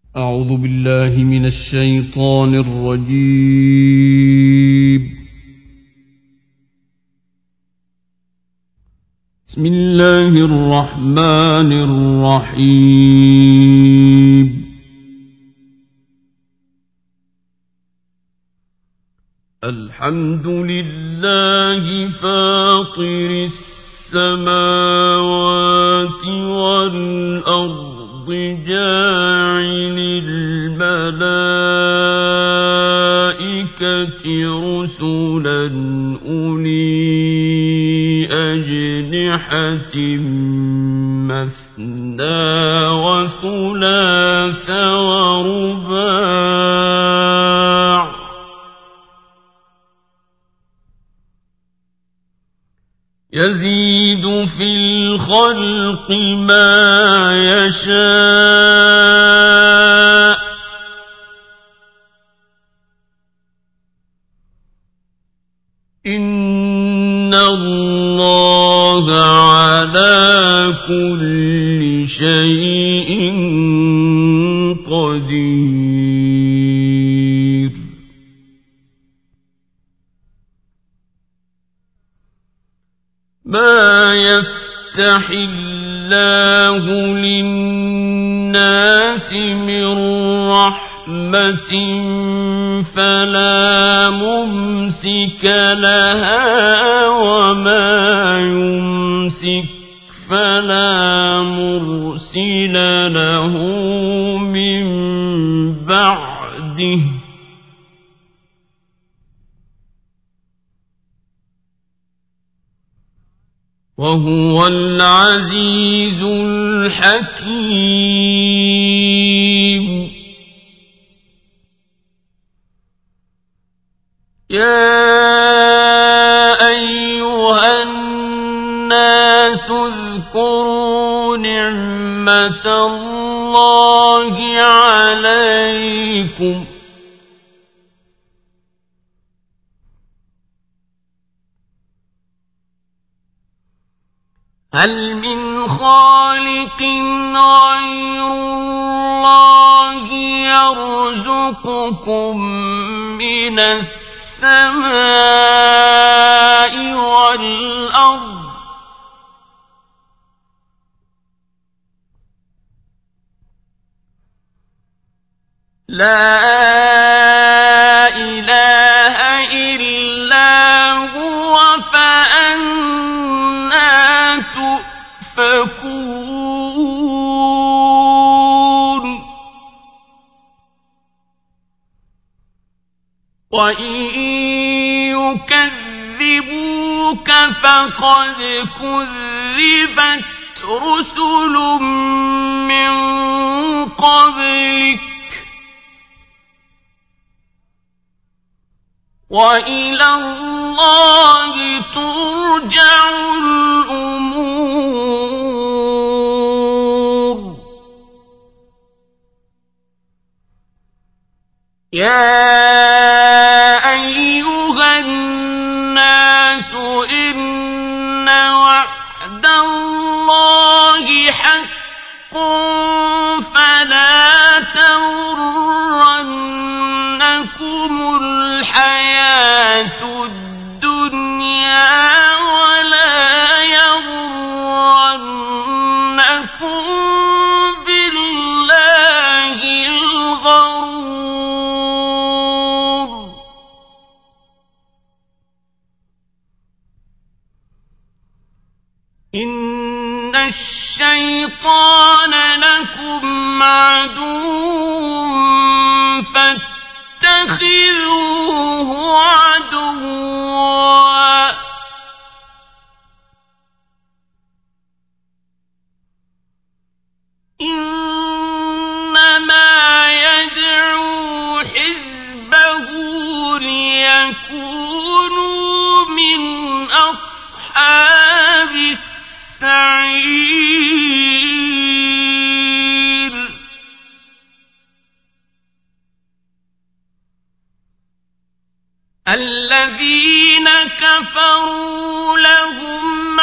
أعوذ بالله من الشيطان الرجيم. بسم الله الرحمن الرحيم. الحمد لله فاطر السماوات والأرض جاعل الملائكة رسلا أولي أجنحة مثنى وثلاث ورباع يزيد في الخلق ما يشاء إن الله على كل شيء قدير. ما يفتح الله للناس من رحمة فلا ممسك لها وما يمسك فلا مرسل له من بعده وهو العزيز الحكيم. يا أيها الناس اذكروا نعمة الله عليكم هل من خالق غير الله يرزقكم من السماء والأرض لا إله إلا هو فأنى تؤفكون. وإن يكذبوك فقد كذبت رسل من قبلك وإلى الله ترجع الأمور. يا أيها الناس إن وعد الله حق فلا تغرنكم الحياة الدنيا ولا يغرنكم بالله الغرور. إن الشيطان لكم عدو فاتخذوه عدوا إنما يدعو حزبه ليكونوا من أصحاب السعير. الذين كفروا لهم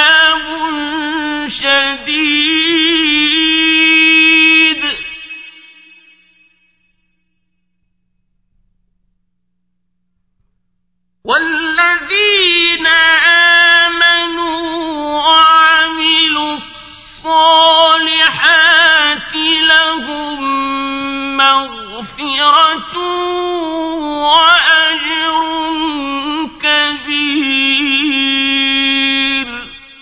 عذاب شديد الصالحات لهم مغفرة وأجر كبير.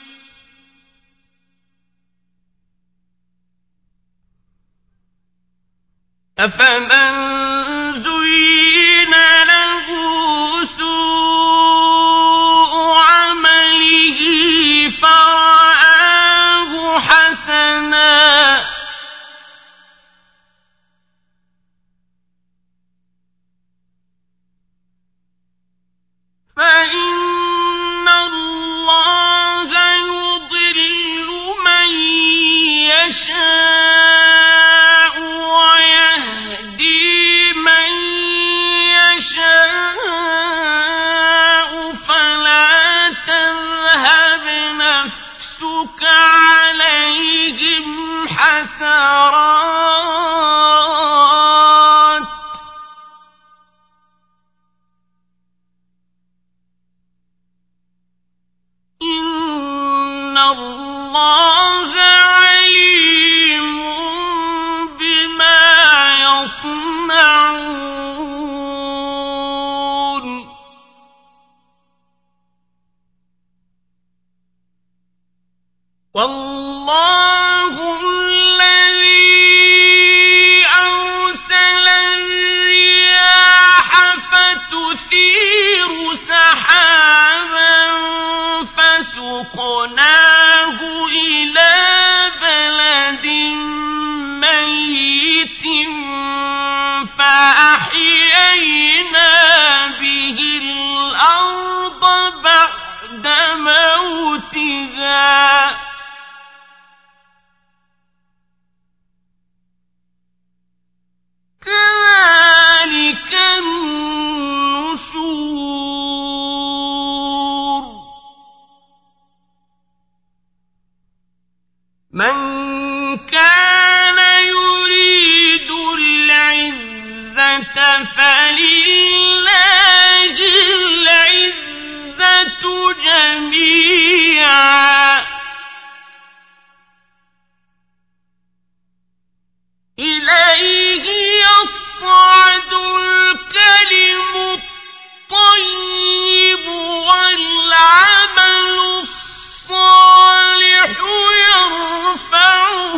أفمن زين له سوء عمله فرآه حسنا فإن الله يضل من يشاء ويهدي من يشاء فلا تذهب نفسك عليهم حسرات إن الله عليم بما يصنعون. والله الذي أرسل الرياح فتثير سحابا فسقناه إلى بلد ميت فأحيينا به الأرض بعد موتها كذلك النشور. من كان يريد العزة فلله العزة جميعا إليه يصعد الكلم الطيب والعمل الصالح يرفعه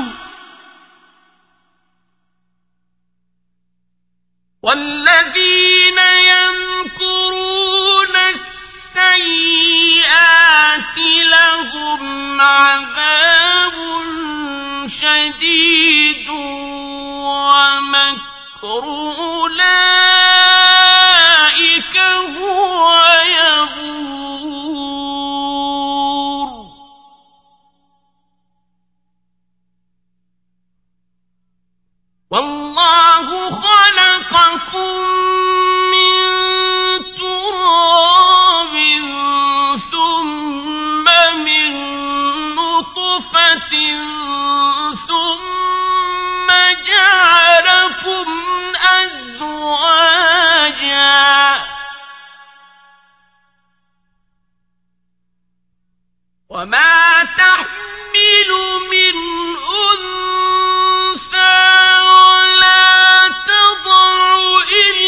والذين يمكرون السيئات لهم عذاب شديد ومكر أولئك هو يبور. والله خلقكم من تراب ثم من نطفة ثم جعلكم أزواجا وما تحمل من أنثى ولا تضع إلا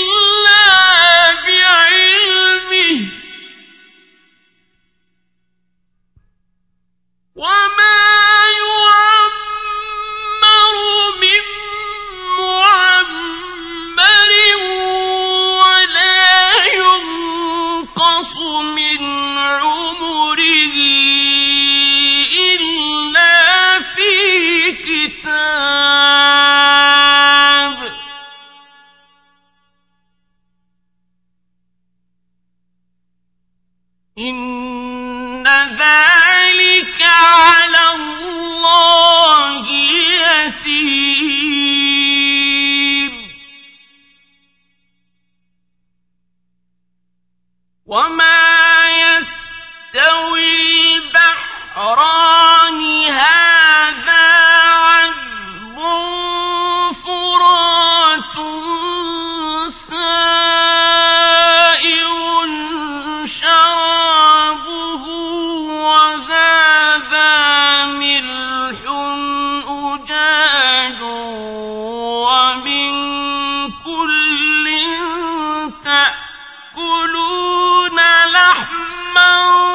زجاج ومن كل تأكلون لحما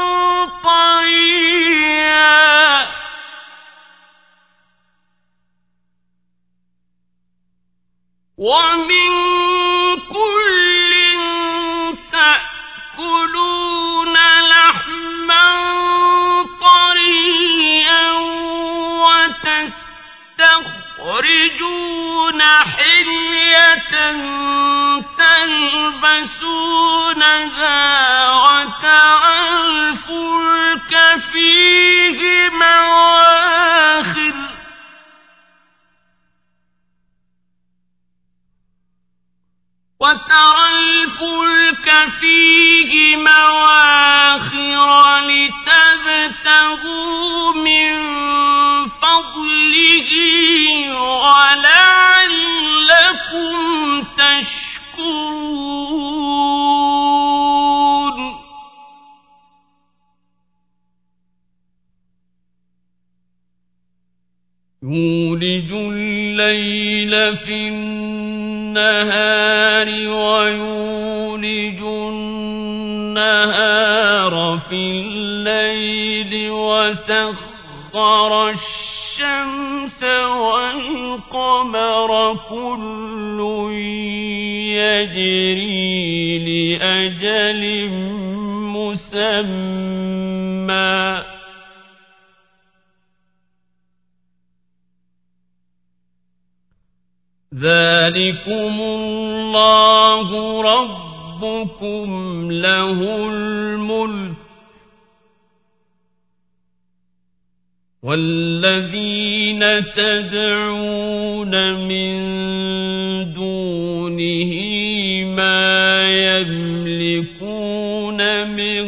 طريا ومن كل تأكلون لحما طريا وتستخرجون حلية تلبسونها وترى الفلك فيه مواخر لتبتغوا من فضله ولعلكم تشكرون. يولج الليل في النهار ويولج النهار في الليل وسخر الشمس والقمر كل يجري لأجل مسمى ذلكم الله ربكم له الملك والذين تدعون من دونه ما يملكون من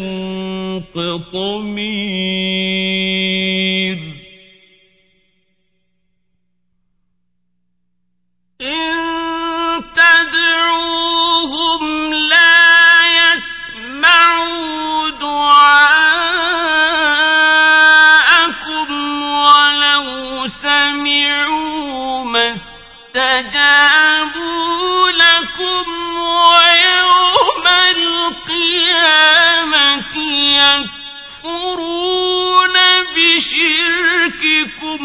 قطمير. إن تدعوهم لا يسمعوا دعاءكم ولو سمعوا ما استجابوا لكم ويوم القيامة يكفرون بشرككم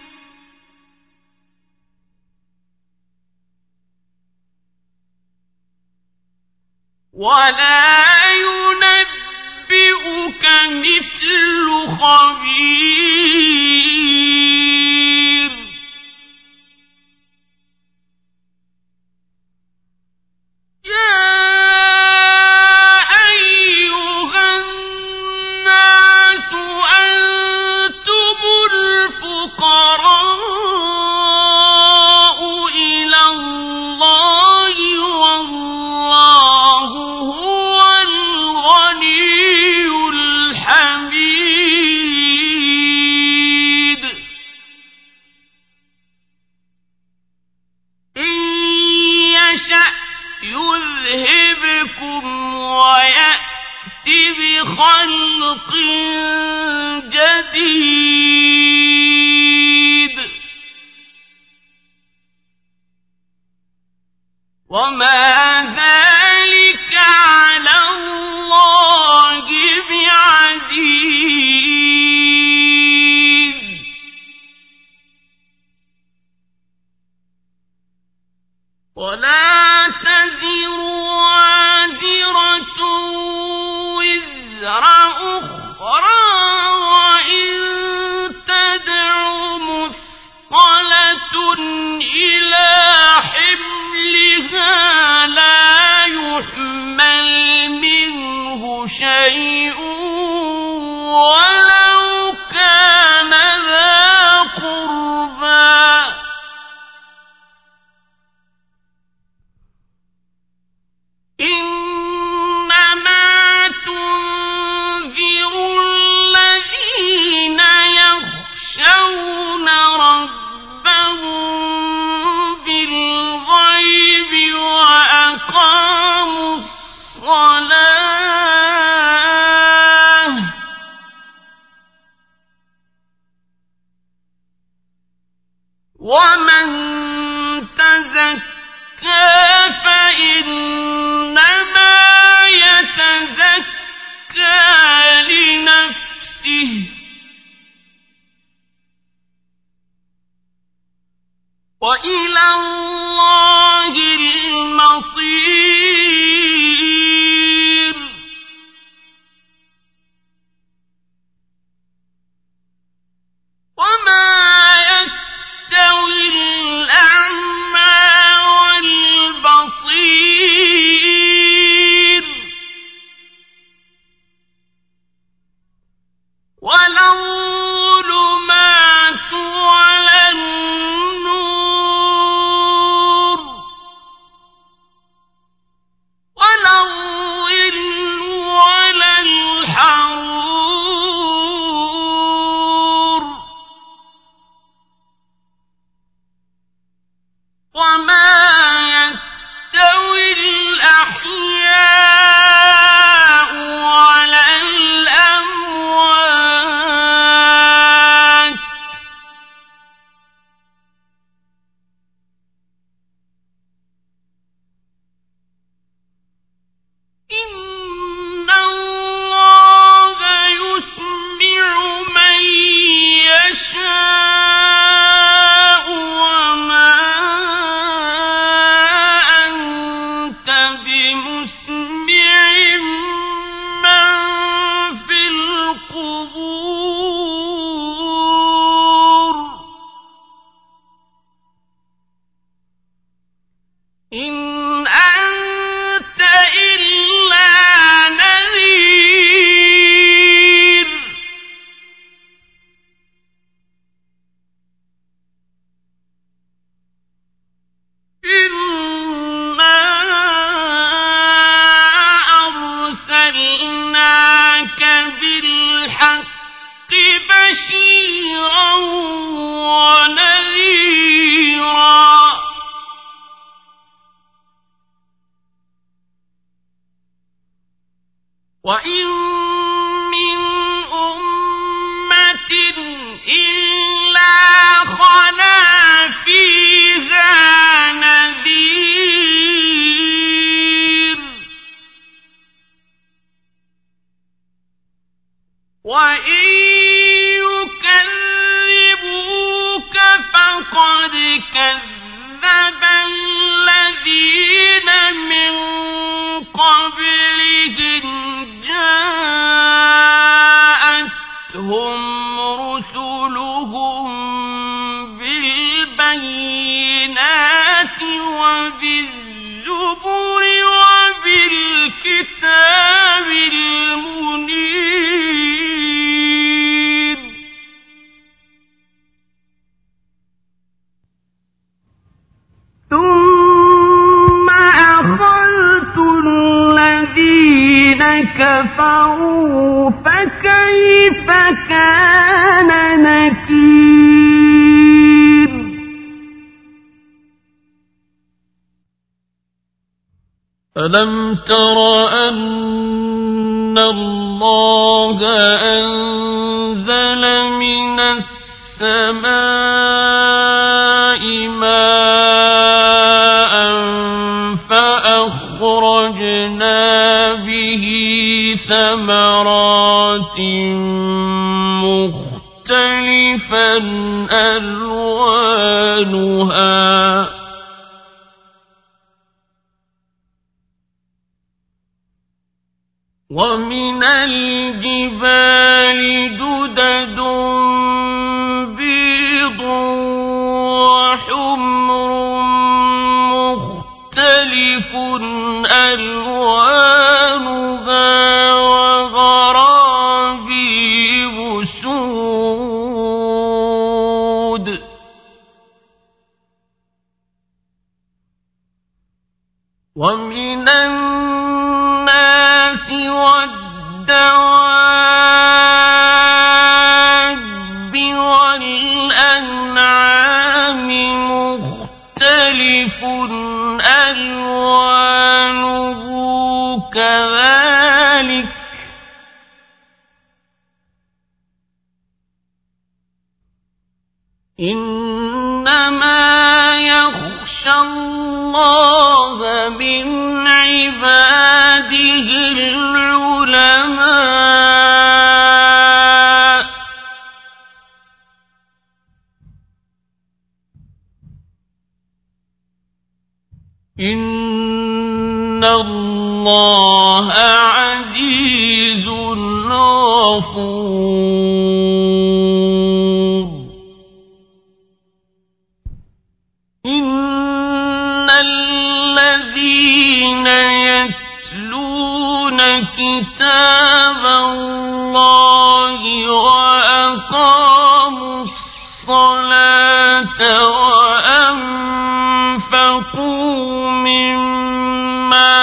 ولا ينبئك مثل خبير. يا أيها الناس أنتم الفقراء إلى الله والله هو الغني الحميد. إن يشأ يذهبكم ويأت بخلق جديد وما ذلك على الله بعزيز. ولا تزر وازرة وزر أخرى وإن تدع مثقلة إلى حملها لا يحمل منه شيء ولو كان ذا قربى. إنما تنذر الذين يخشون ربهم بالغيب وأقاموا الصلاة. ومن تزكى فإنما يتزكى لنفسه وإلى الله المصير وما يستوي الأعمى والبصير ولا الظلمات ولا النور ولا الظل ولا الحرور وما يستوي الأحياء ولا الأموات إن الله يسمع من يشاء وما أنت بمسمع من في القبور إن أنت إلا نذير إنا أرسلناك بالحق بشيرا ونذيرا وإن من أمة إلا خلا فيها نذير وإن يكذبوك فقد كذب الذين من قبلهم جاءتهم رسلهم بالبينات وبالزبر وبالكتاب المنير ثم أخذت الذين كفروا فكيف كان نكير ألم تر أن الله أنزل من السماء ماء فأخرجنا به ثمرات مختلفا ألوانها ومن الجبال جدد بيض وحمر مختلف ألوانها وغرابيب سود ومن الناس والدواب والأنعام مختلف ألوانه كذلك إن إنما يخشى الله من عباده العلماء. إن الله عزيز غفور. إن الذين يتلون كتاب الله وأقاموا الصلاة وأنفقوا مما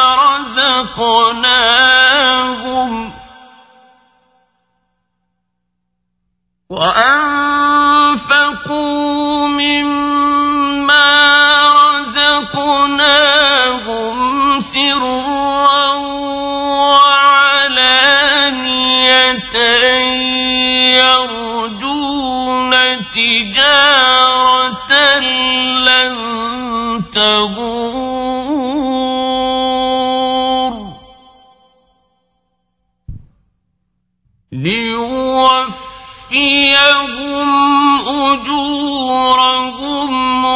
رزقناهم سرا وعلانية يرجون تجارة لن تبور ليوفيهم أجورهم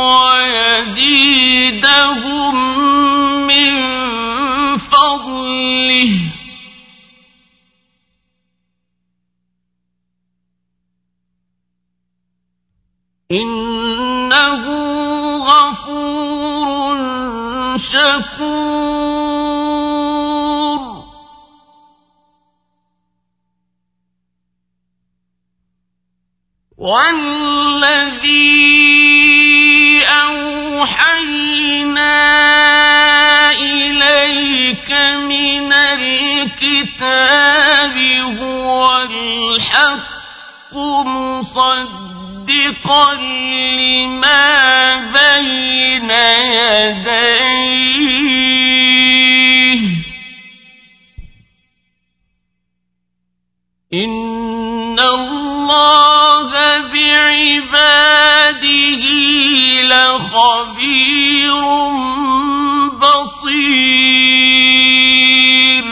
ويزيدهم من فضله إنه غفور شكور. والذي أوحينا إليك من الكتاب هو الحق مصدقا لما بين يديه إن الله بعباده لخبير بصير.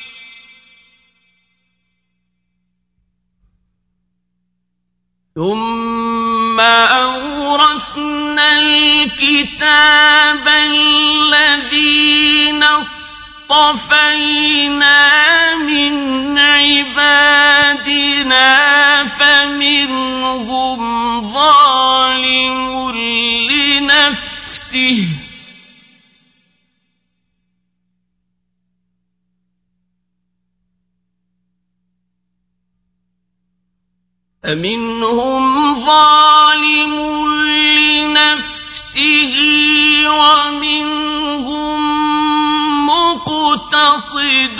ثم أورثنا الكتاب الذين اصطفينا من عبادنا فمنهم ظالم لنفسه ومنهم مقتصد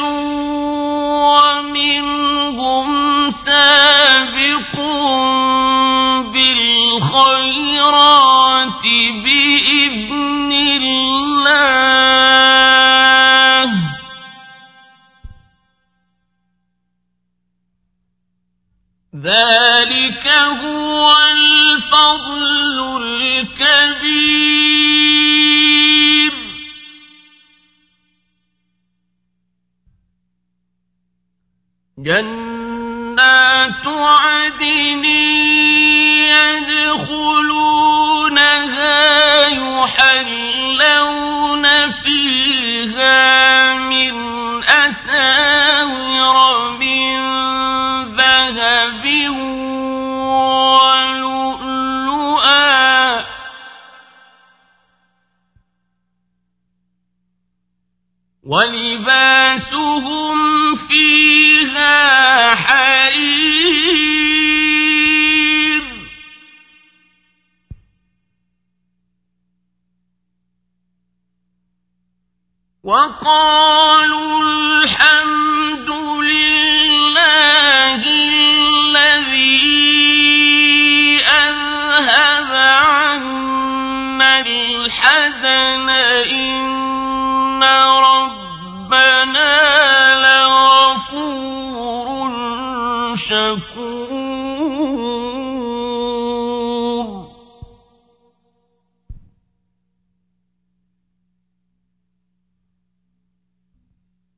ومنهم سابق بالخيرات بإذن الله ذلك هو الفضل الكبير. جنات عدن يدخلونها يحلون فيها من أساور من ذهب ولؤلؤا ولباسهم فيها حرير. وقالوا الحمد لله الذي أذهب عنا الحزن إن ربنا لغفور شكور.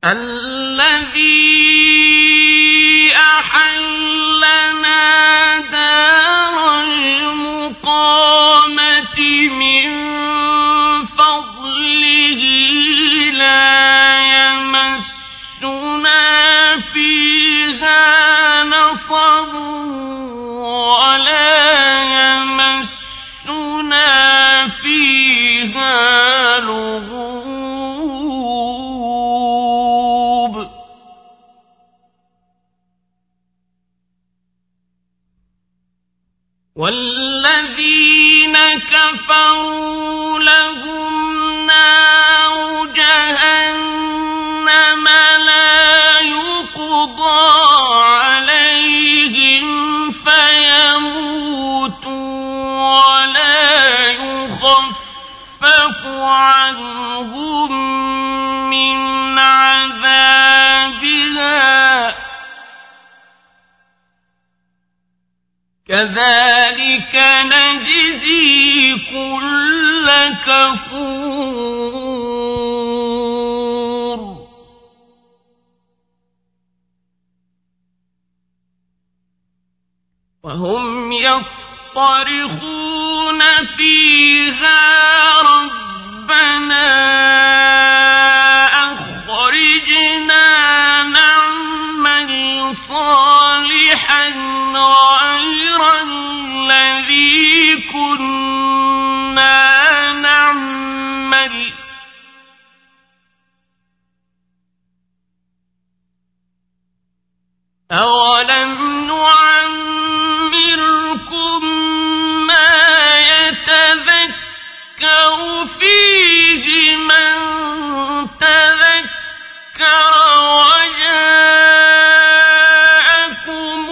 الذي أحلنا دار المقامة من فضله لا يمسنا فيها نصب ولا يمسنا فيها لغوب والذين كفروا لهم نار جهنم لا يقضى عليهم فيموتوا ولا يخفف عنهم من عذابها كذلك نجزي كل كفور وهم يصطرخون فيها ربنا أخرجنا نعمل صالحا غير الذي كنا نعمل أولم نعمركم ما يتذكر فيه من تذكر وجاءكم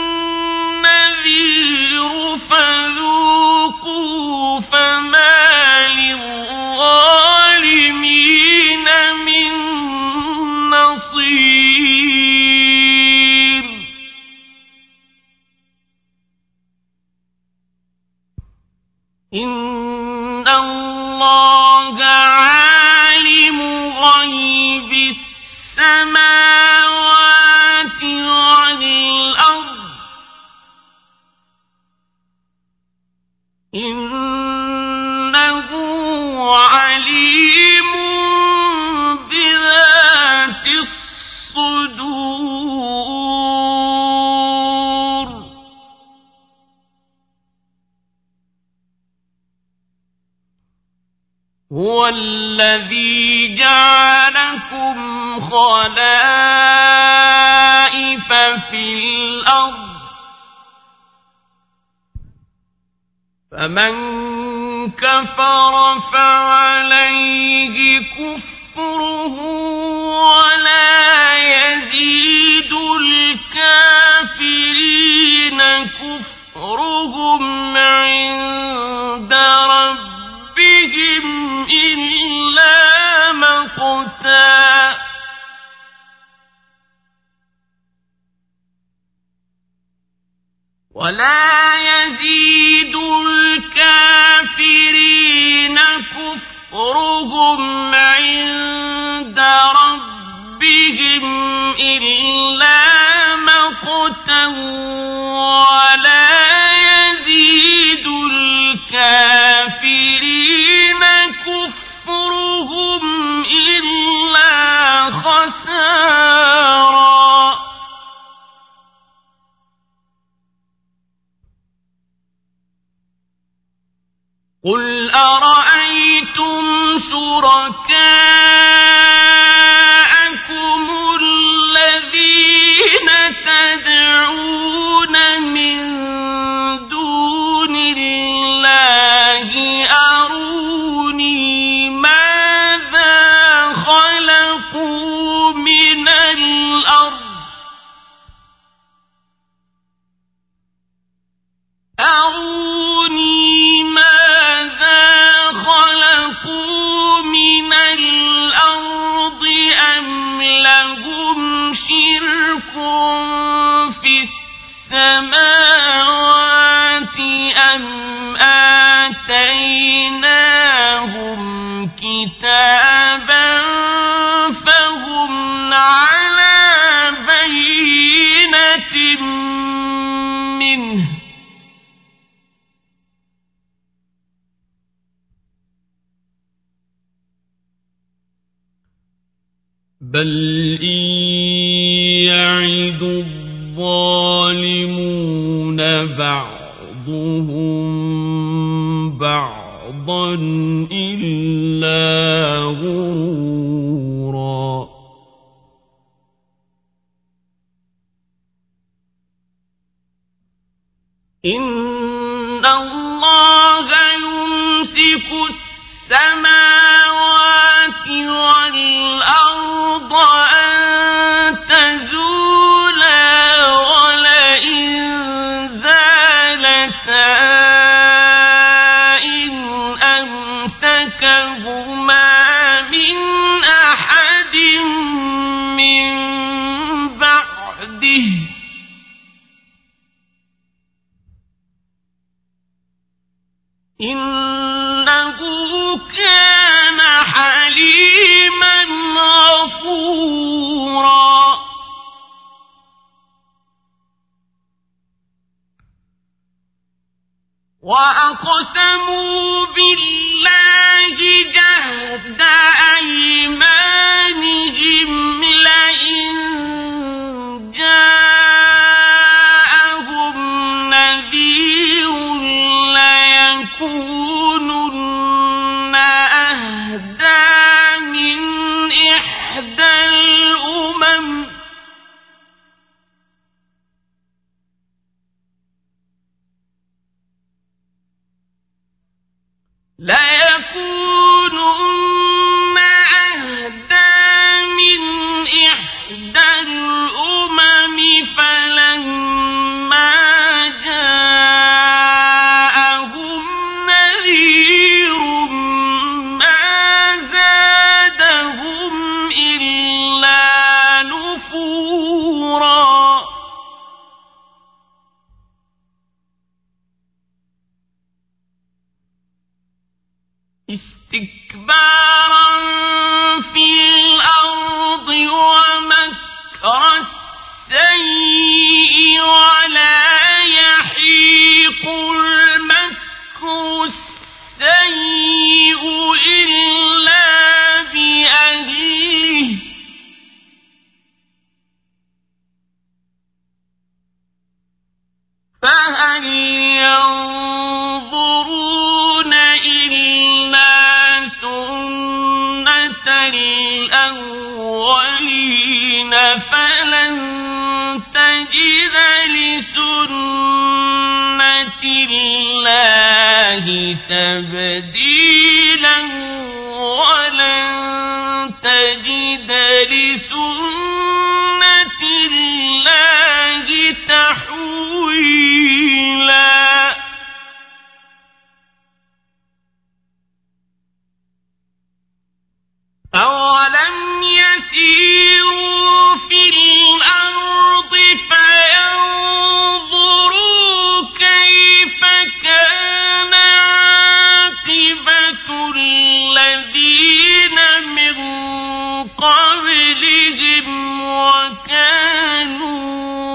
النذير فذوقوا فما للظالمين من نصير إن الله عالم غيب السماوات والأرض إنه عليم بذات الصدور هو الذي جعلكم خلائف في الأرض فمن كفر فعليه كفره ولا يزيد الكافرين كفرهم عند ربهم إلا مقتا ولا يزيد الكافرين كفرهم عند ربهم إلا مقتا ولا يزيد الكافرين كفرهم إلا خسارا قل أرأيتم شركاءكم الذين تدعون من دون الله أروني ماذا خلقوا من الأرض أروني ماذا خلقوا من الأرض بل إن يعد الظالمون بعضهم بعضا إلا غرورا إن الله يمسك السماوات والأرض أن تزولا ولئن زالتا إن أمسكهما من أحد من بعده إنه كان حليما غفورا وأقسموا بالله جهد أيمانهم لئن جاءهم نذير ليكونن أهدى من إحدى الأمم فلما جاءهم نذير ما زادهم إلا نفورا استكبارا في الأرض ومكر السيء ولا يحيق المكر السيء إلا بأهله فهل ينظرون إلا سنة الأولين فلن تجد لسنة الله تبديلا ولن تجد لسنة الله تحويلا أولم يسيروا في الأرض فينظروا كيف كان عاقبة الذين من قبلهم وكانوا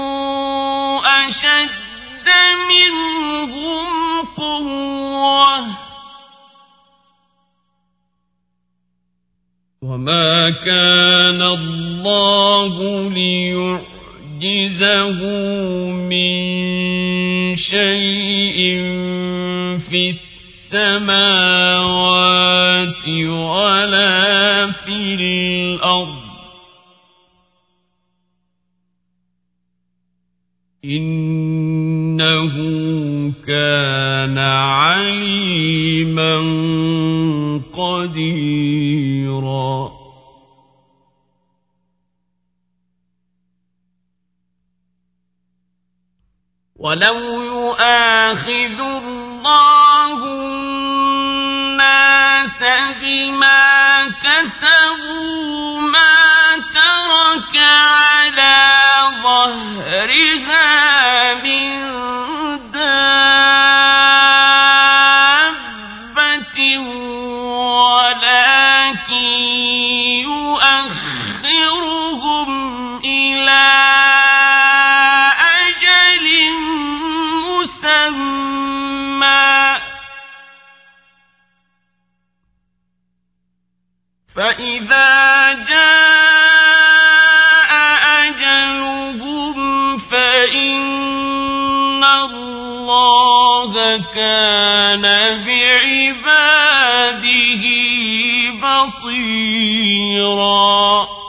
أشد منهم قوة وما كان الله ليعجزه من شيء في السماوات ولا في الأرض إنه كان عليما قديرا ولو يؤاخذ الله الناس بما كسبوا ما ترك على ظهرها من دابة ولكن يؤخرهم إلى أجل مسمى فإذا جاء الله كان بعباده بصيرا.